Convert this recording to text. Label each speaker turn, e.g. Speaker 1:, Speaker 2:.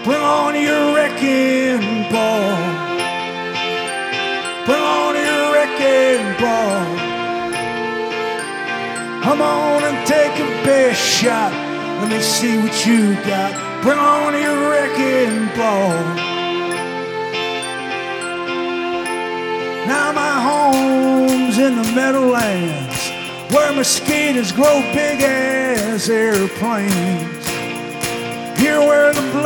Speaker 1: Bring on your wrecking ball. Bring on your wrecking ball. Come on and take a best shot. Let me see what you got. Bring on your wrecking ball. Now my home's in the Meadowlands, where mosquitoes grow big as airplanes. Here where the